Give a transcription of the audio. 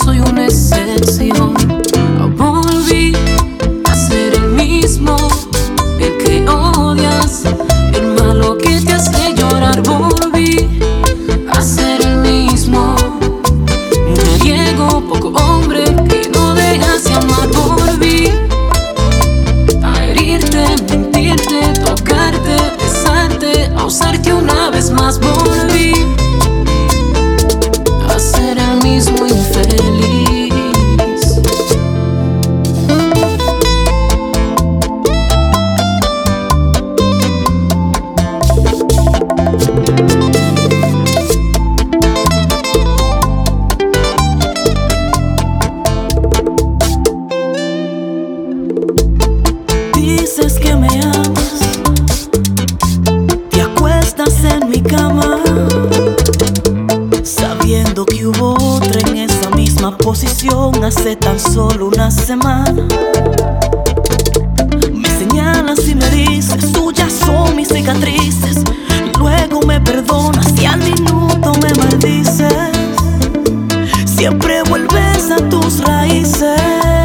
soy una excepción. Volví a ser el mismo, el que odias, el malo que te hace llorar. Volví a ser el mismo, mujeriego, poco hombre que no dejas de amar. Volví a herirte, mentirte, tocarte, besarte, a usarte una vez más. Volví a ser el mismo infeliz. Dices que me amas, te acuestas en mi cama, sabiendo que hubo otra en esa misma posición hace tan solo una semana. Me señalas y me dices, tuyas son mis cicatrices. Luego me perdonas y al minuto me maldices. Siempre vuelves a tus raíces.